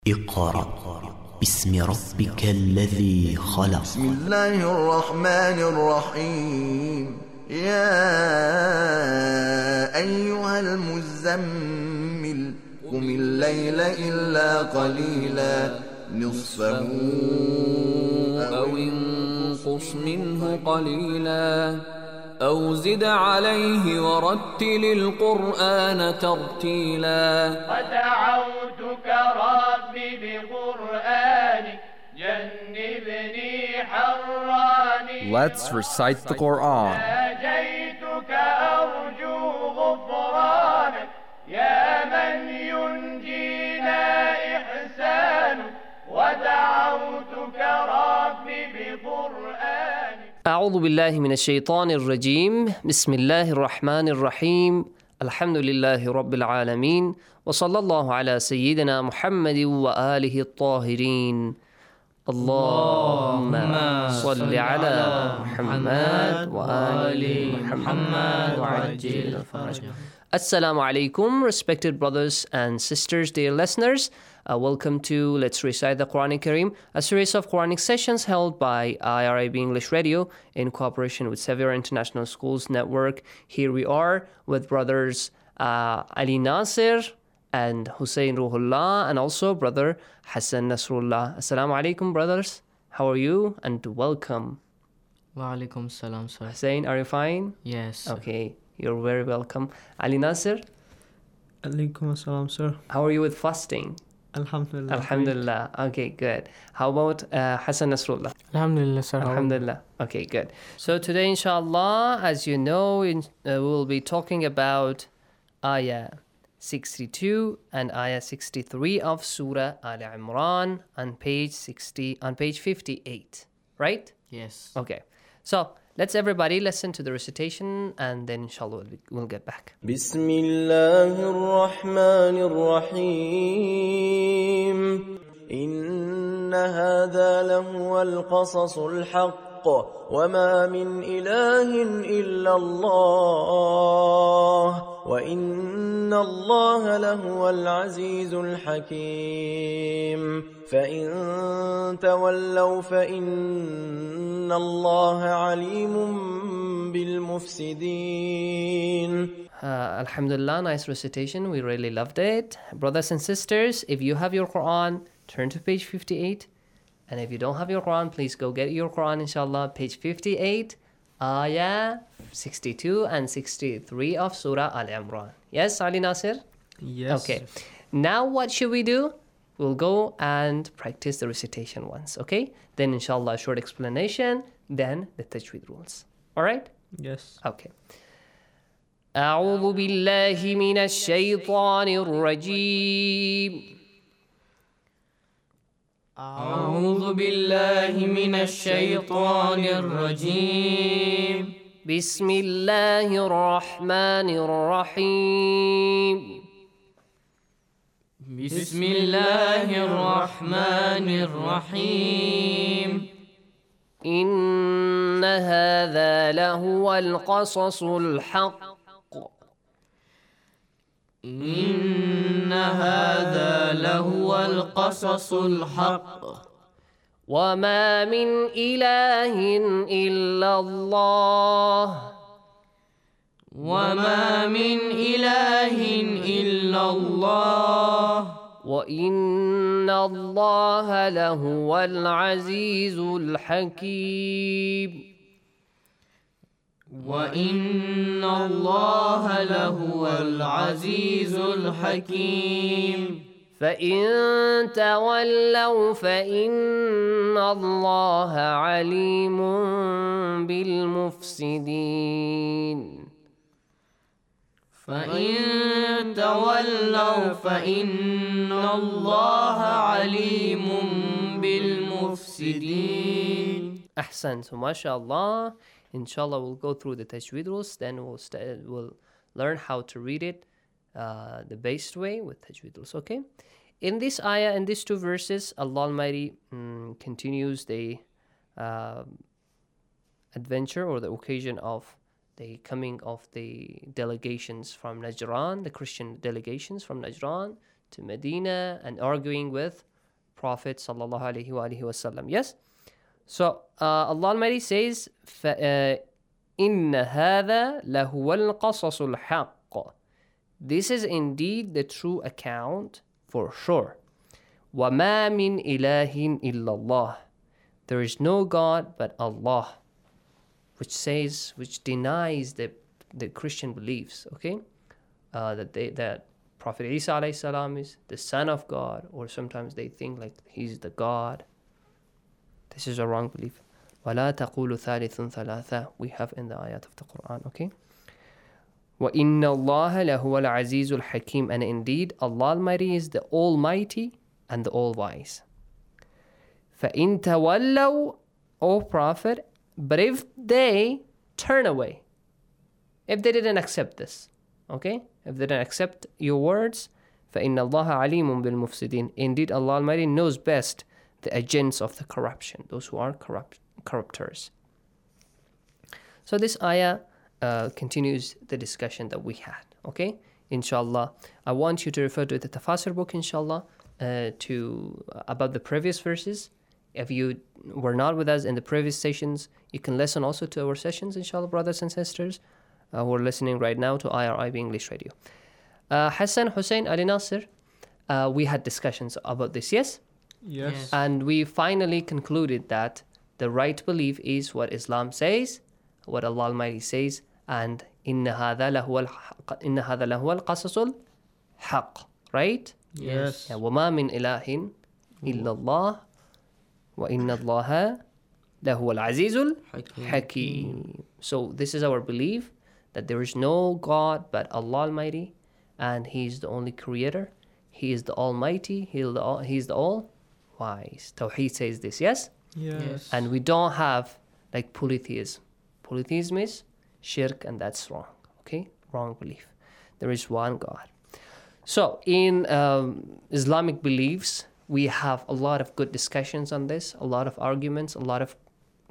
اقرأ باسم ربك الذي خلق. بسم الله الرحمن الرحيم. يا أيها المزمل قم الليل إلا قليلا نصفه أو انقص منه قليلا أو زد عليه ورتل القرآن ترتيلا. ودعوتك ربي بقرآنك جنبني حراني. Let's recite the Quran. ناجيتك أرجو غفرانك يا من ينجينا إحسانك. ودعوتك ربي بقرآنك. أعوذ بالله من الشيطان الرجيم. بسم الله الرحمن الرحيم. الحمد لله رب العالمين، وصلى الله على سيدنا محمد وآله الطاهرين. اللهم صل على محمد وآل محمد وعجل فرجه. Assalamu alaikum, respected brothers and sisters, dear listeners. Welcome to Let's Recite the Quran Kareem, a series of Quranic sessions held by IRIB English Radio in cooperation with Sevier International Schools Network. Here we are with brothers Ali Nasir and Hussein Ruhullah, and also brother Hassan Nasrullah. Assalamu alaikum, brothers. How are you? And welcome. Wa alaikum salam, sir. Hussein, are you fine? Yes, sir. Okay, you're very welcome. Ali Nasir, Alaikum assalam, sir. how are you with fasting? Alhamdulillah. Alhamdulillah. Okay, good. How about Hassan Nasrullah? Alhamdulillah, sir. Alhamdulillah. Okay, good. So today, inshallah, as you know, we will be talking about Ayah 62 and Ayah 63 of Surah Al Imran on page 58. Right? Yes. Okay. So let's everybody listen to the recitation, and then inshallah we'll get back. بسم الله الرحمن الرحيم. إن هذا لهو القصص الحق وما من إله إلا الله وإن الله لهو العزيز الحكيم. فإن تولوا فإن الله عليم بالمفسدين. Alhamdulillah, nice recitation. We really loved it. Brothers and sisters, if you have your Quran, turn to page 58. And if you don't have your Quran, please go get your Quran, inshallah. Page 58, Ayah 62 and 63 of Surah Al-Imran. Yes, Ali Nasir? Yes. Okay. Now what should we do? We'll go and practice the recitation once, okay? Then inshallah, a short explanation, then the tajweed rules. All right? Yes. Okay. أعوذ بالله من الشيطان الرجيم. أعوذ بالله من الشيطان الرجيم. بسم الله الرحمن الرحيم. بسم الله الرحمن الرحيم. إن هذا لهو القصص الحق. إن هذا لهو القصص الحق وما من إله إلا الله وما من إله إلا الله وإن الله لهو العزيز الحكيم. وإن الله لهو العزيز الحكيم. فإن تولوا فإن الله عليم بالمفسدين. فإن تولوا فإن الله عليم بالمفسدين. أحسنت. ما شاء الله. Inshallah, we'll go through the tajweed rules, then we'll learn how to read it the best way with tajweed rules, okay? In this ayah, in these two verses, Allah Almighty continues the adventure or the occasion of the coming of the delegations from Najran, the Christian delegations from Najran to Medina, and arguing with Prophet sallallahu alaihi wasallam. Yes. So Allah Almighty says, إِنَّ هَذَا لَهُوَ الْقَصَصُ الْحَقِّ. This is indeed the true account for sure. وَمَا مِنْ إِلَهٍ إِلَّا اللَّهِ. There is no God but Allah, which denies the Christian beliefs, okay? That Prophet Isa alayhi salam is the son of God, or sometimes they think like he's the God. This is a wrong belief. وَلَا تَقُولُ ثَالِثٌ ثَلَاثًا. We have in the ayat of the Quran, okay? وَإِنَّ اللَّهَ لَهُوَ الْعَزِيزُ الْحَكِيمُ. And indeed, Allah Almighty is the Almighty and the All-Wise. فَإِن تَوَلَّوْا, O Prophet, but if they turn away, if they didn't accept this, okay? If they didn't accept your words, فَإِنَّ اللَّهَ عَلِيمٌ بِالْمُفْسِدِينَ. Indeed, Allah Almighty knows best the agents of the corruption, those who are corruptors. So this ayah continues the discussion that we had, okay? Inshallah, I want you to refer to the Tafasir book, inshallah, about the previous verses. If you were not with us in the previous sessions, you can listen also to our sessions, inshallah, brothers and sisters who are listening right now to IRIB English Radio. Hassan, Hussein, Ali Nasir, we had discussions about this, yes? Yes. And we finally concluded that the right belief is what Islam says, what Allah Almighty says, and إِنَّ هَذَا لَهُوَ الْقَصَصُ الْحَقِّ. Right? Yes. وَمَا مِنْ إِلَهٍ إِلَّا اللَّهِ وَإِنَّ اللَّهَ لَهُوَ الْعَزِيزُ الْحَكِيمُ. So this is our belief, that there is no God but Allah Almighty, and He is the only creator. He is the Almighty. He is the All-Wise. Tawheed says this, yes? Yes. And we don't have like polytheism. Polytheism is shirk, and that's wrong, okay? Wrong belief. There is one God. So in Islamic beliefs, we have a lot of good discussions on this, a lot of arguments, a lot of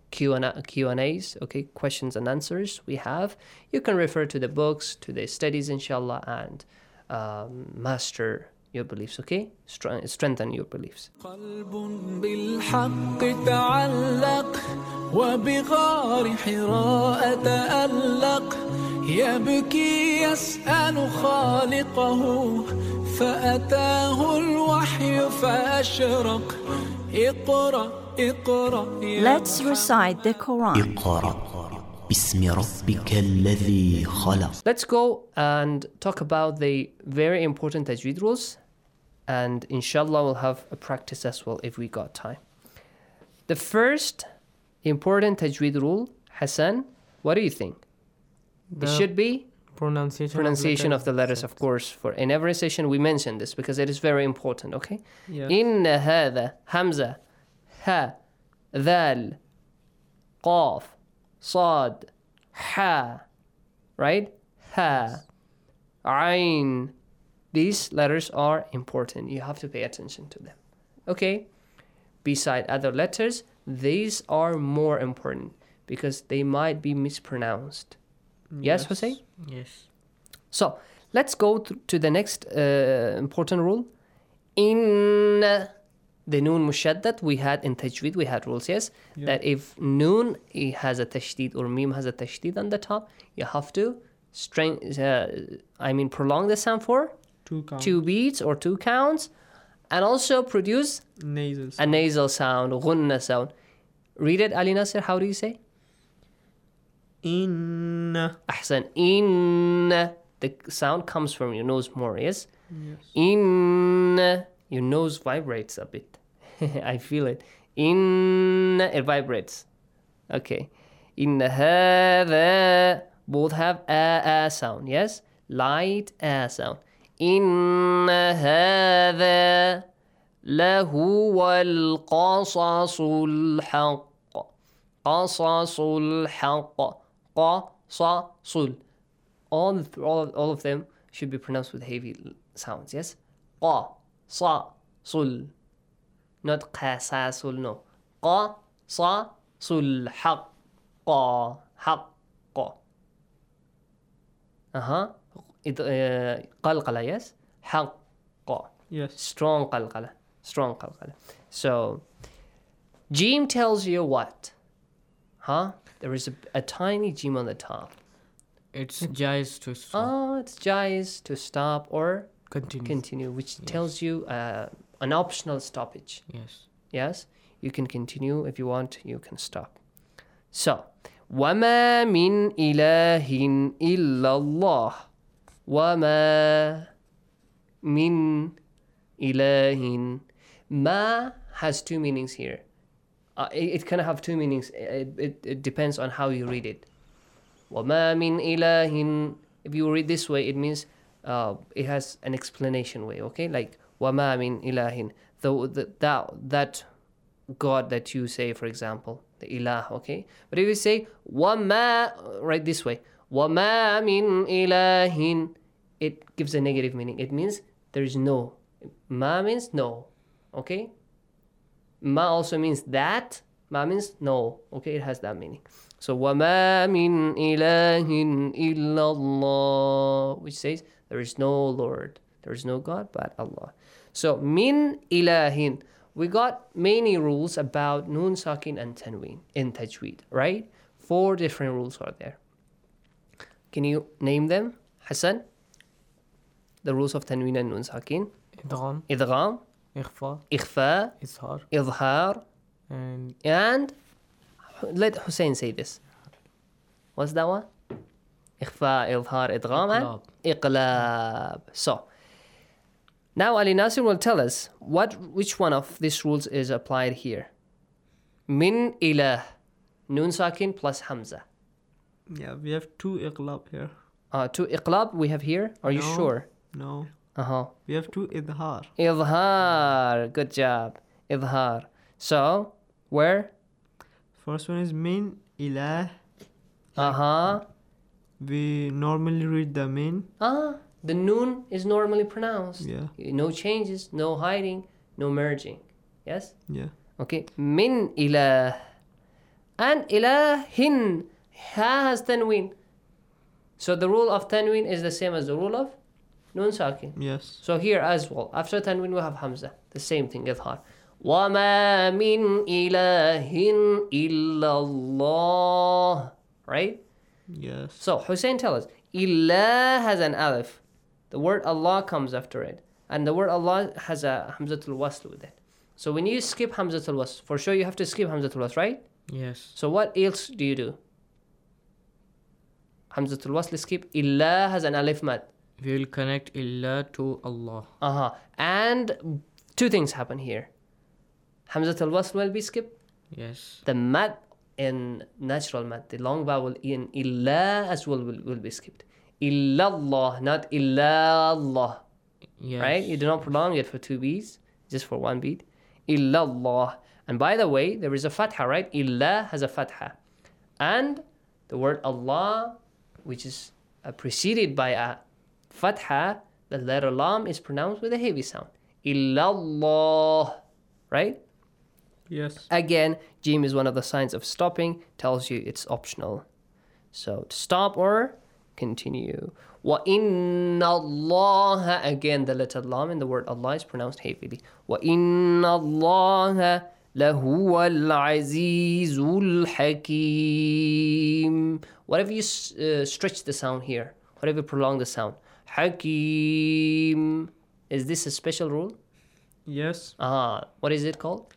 Q&As, okay, questions and answers we have. You can refer to the books, to the studies, inshallah, and master your beliefs, okay? Strengthen your beliefs. قلب بالحق تعلق وبغار حراء تألق يبكي يسأل خالقه فأتاه الوحي فأشرق اقرأ اقرأ. Let's recite the Quran. اقرأ باسم ربك الذي خلق. Let's go and talk about the very important tajweed rules, and inshallah we'll have a practice as well if we got time. The first important tajweed rule, Hassan, what do you think? It should be pronunciation of the letters, of course. For in every session we mention this because it is very important, okay? Yes. Inna hadha, Hamza, Ha, Dhal, Qaf, Sad, Ha, right? Ha, Ain. These letters are important. You have to pay attention to them. Okay? Beside other letters, these are more important because they might be mispronounced. Yes, Hussein? Yes. So, let's go to the next important rule. In the noon mushaddad, we had in tajweed, we had rules, yes? Yeah. That if noon has a tashdid or mim has a tashdid on the top, you have to prolong the sound for 2 beats or 2 counts, and also produce a nasal sound, ghunna sound. Read it, Ali Nasir, how do you say? In. Ahsan, in. The sound comes from your nose more, yes? Yes. In. Your nose vibrates a bit. I feel it. In. It vibrates. Okay. In hadha. Both have a sound, yes? Light a sound. إن هذا لهو القصص الحق. قصص الحق. قصص. All of them should be pronounced with heavy sounds, yes? قصص. Not قصص, no. قصص الحق. حق. قلقلة, yes? حق. Yes. Strong قلقلة. Strong qalqala. So, Jim tells you what? Huh? There is a tiny Jim on the top. It's jais to stop. Oh, it's jais to stop or Continue. which tells you an optional stoppage. Yes. Yes? You can continue. If you want, you can stop. So, وَمَا مِنْ إِلَهٍ إِلَّا اللَّهِ وَمَا مِنْ إِلَهٍ. Ma has two meanings here. It can have two meanings. It depends on how you read it. وَمَا مِنْ إِلَهٍ. If you read this way, it means it has an explanation way, okay? Like, وَمَا مِنْ إِلَهٍ. That God that you say, for example, the ilah, okay? But if you say, وَمَا, right this way, وَمَا مِنْ إِلَهٍ, it gives a negative meaning. It means there is no. Ma means no, okay? Ma also means that. Ma means no, okay? It has that meaning. So, وَمَا مِنْ إِلَهٍ إِلَّا اللَّهِ, which says there is no Lord, there is no God but Allah. So, min ilahin. We got many rules about Noon Sakin and Tanween in Tajweed, right? 4 different rules are there. Can you name them, Hassan? The rules of Tanween and Noon Sakin. Idgham. Ikhfa. Izhar. And let Hussein say this. What's that one? Ikhfa, Izhar, Idgham, and Iqlab. So, now Ali Nasir will tell us which one of these rules is applied here. Min ilah, Noon Sakin plus Hamza. Yeah, we have 2 iqlab here. 2 iqlab we have here. Are you sure? No. Uh-huh. We have 2 idhar. Idhar. Good job. Idhar. So, where? First one is min ilah. Uh-huh. We normally read the min. The noon is normally pronounced. Yeah. No changes, no hiding, no merging. Yes? Yeah. Okay. Min ilah. And ilahin. Ha has tanween. So the rule of tanween is the same as the rule of Noon Sakin. Yes. So here as well, after tanween we have Hamza. The same thing, idhar. وَمَا مِنْ إِلَهٍ إِلَّا اللَّهِ. Right? Yes. So Hussein, tell us. Ilah has an alif. The word Allah comes after it. And the word Allah has a Hamzatul Wasl with it. So when you skip Hamzatul Wasl, for sure you have to skip Hamzatul Wasl, right? Yes. So what else do you do? Hamzatul Wasl skip. Ilah has an alif mad. We will connect illah to Allah. And 2 things happen here. Hamzatul Wasl will be skipped. Yes. The mad in natural mad, the long vowel in illah as well will be skipped. Illallah, not illallah. Yes. Right? You do not prolong it for 2 beats, just for 1 beat. Illallah. And by the way, there is a fatha, right? Illah has a fatha. And the word Allah, which is preceded by a fatha, the letter lam is pronounced with a heavy sound. Illallah. Right? Yes. Again, Jim is one of the signs of stopping, tells you it's optional. So to stop or continue. وَإِنَّ اللَّهَ. Again, the letter lam in the word Allah is pronounced heavily. وَإِنَّ اللَّهَ لَهُوَ الْعَزِيزُ الْحَكِيمُ. Whatever you stretch the sound here, whatever you prolong the sound. Hakim. Is this a special rule? Yes. What is it called?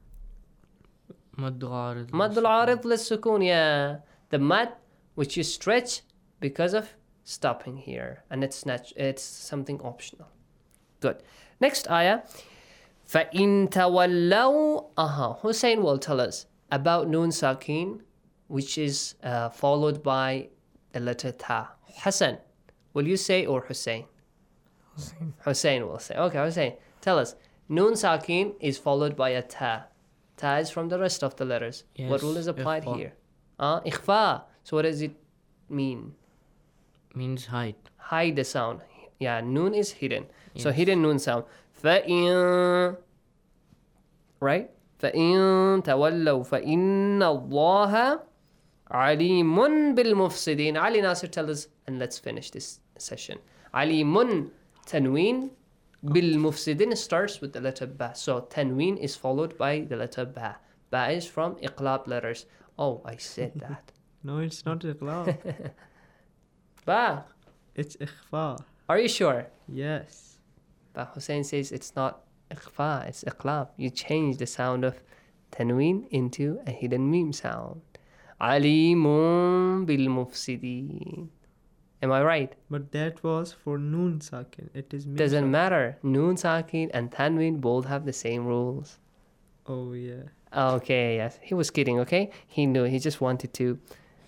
Maddul arid lissukun, yeah. The mad which you stretch because of stopping here. And it's something optional. Good. Next ayah. فَإِن تَوَلَّوْا. Hussein will tell us about Noon Sakin, which is followed by the letter Ta. Hassan, will you say or Hussein? Hussein will say. Okay, Hussein, tell us. Noon Sakin is followed by a Ta. Ta is from the rest of the letters. Yes, what rule is applied ikhfa. here? Ikhfa. So what does it mean? Means hide. Hide the sound. Yeah, noon is hidden. So Yes. hidden noon sound. فَإِن. Right? فَإِن تَوَلَّوْا فَإِنَّ اللَّهَ عَلِيمٌ بِالْمُفْسِدِينَ. Ali Nasir, tell us, and let's finish this session. عَلِيمٌ, tanween, Bil-mufsidin starts with the letter ba. So tanween is followed by the letter ba. Ba is from iqlab letters. Oh, I said that. No, it's not iqlab. Ba. It's ikhfa. Are you sure? Yes. But Hussein says it's not ikhfa, it's iqlab. You change the sound of tanween into a hidden meme sound. Alimun bil-mufsidin. Am I right? But that was for noon sakin. It is meme Doesn't sound. matter. Noon sakin and tanween both have the same rules. Oh, yeah. Okay, yes. He was kidding, okay? He knew. He just wanted to...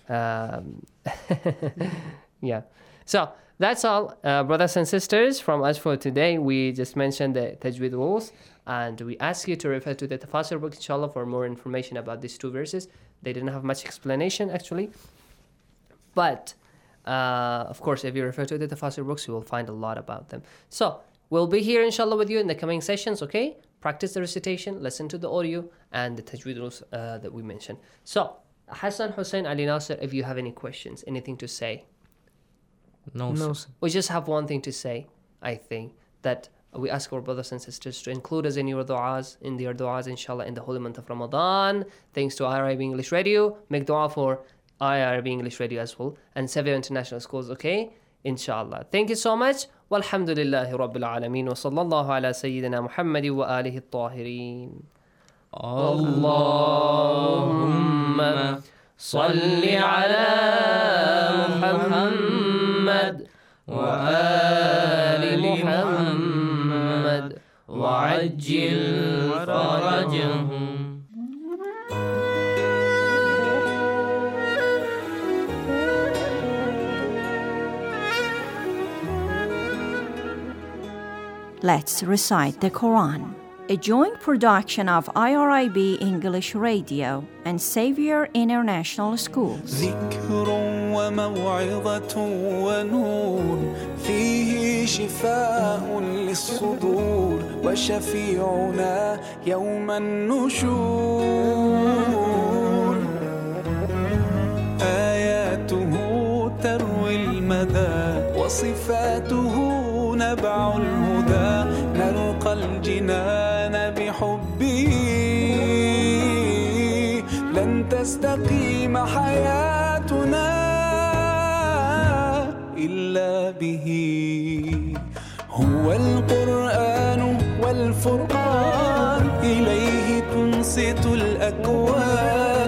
yeah. So, that's all, brothers and sisters, from us for today. We just mentioned the Tajweed rules, and we ask you to refer to the Tafasir book, inshallah, for more information about these two verses. They didn't have much explanation, actually. But, of course, if you refer to the Tafasir books, you will find a lot about them. So, we'll be here, inshallah, with you in the coming sessions, okay? Practice the recitation, listen to the audio, and the Tajweed rules that we mentioned. So, Hassan, Hussein, Ali Nasser, if you have any questions, anything to say? No, sir. We just have one thing to say, I think, that we ask our brothers and sisters to include us in their du'as, inshallah, in the holy month of Ramadan. Thanks to IRIB English Radio. Make dua for IRIB English Radio as well, and Sevier International Schools, okay? Inshallah. Thank you so much. Walhamdulillahi Rabbil Alameen. Wa sallallahu ala Sayyidina Muhammadi wa alihi at-tahirin. Allahumma salli ala Muhammad wa ali Muhammad wa ajil farajahum. Let's recite the Quran. A joint production of IRIB English Radio and Xavier International Schools. ذكر وموعظة ونور فيه شفاء للصدور وشفيعنا يوم النشور آياته تروي المدى وصفاته نبع الهدى نلقى الجنان بحبه لن تستقيم حياتنا إلا به هو القرآن والفرقان إليه تنصت الأكوان